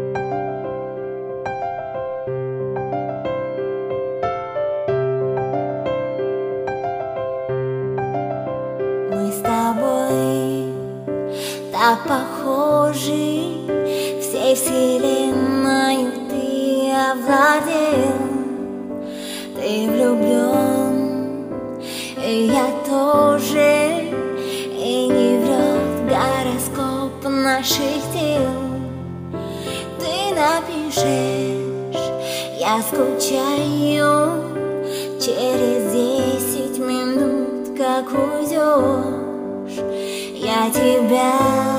Мы с тобой так похожи, всей вселенной ты овладел. Ты влюблен, и я тоже, и не врет гороскоп наших тел. Ты напишешь, я скучаю, через 10 минут, как уйдешь. Я тебя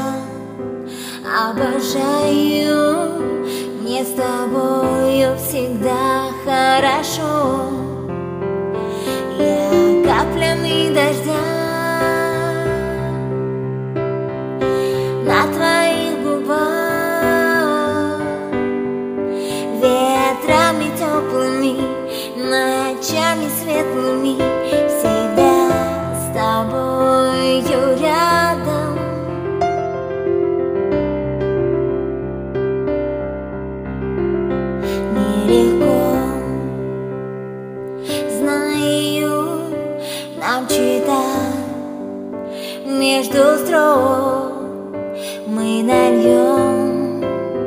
обожаю, мне с тобою всегда хорошо. Я каплями дождя на твоих губах, ветрами теплыми, ночами светлыми, всегда с тобою рядом. Нелегко, знаю, нам читать между строк. Мы нальем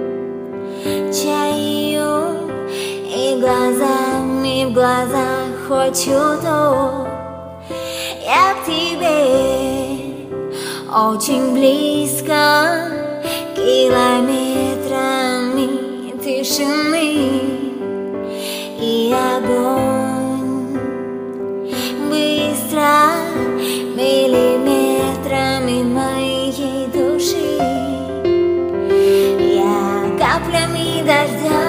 чаю, и глазами в глазах хоть чуток. Я к тебе очень близко, километрами тишины, и огонь быстро миллиметрами моей души. Я каплями дождя